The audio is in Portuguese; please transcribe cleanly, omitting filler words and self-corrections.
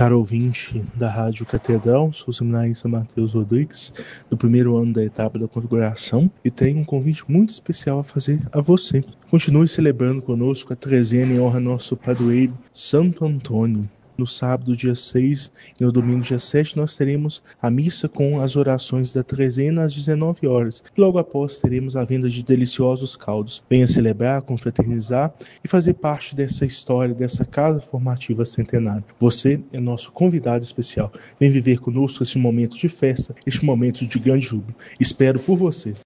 Caro ouvinte da Rádio Catedral, sou o seminarista Matheus Rodrigues, do primeiro ano da etapa da configuração, e tenho um convite muito especial a fazer a você. Continue celebrando conosco a trezena em honra ao nosso padroeiro Santo Antônio. No sábado, dia 6, e no domingo, dia 7, nós teremos a missa com as orações da trezena às 19 horas. E logo após teremos a venda de deliciosos caldos. Venha celebrar, confraternizar e fazer parte dessa história, dessa casa formativa centenária. Você é nosso convidado especial. Vem viver conosco este momento de festa, este momento de grande júbilo. Espero por você.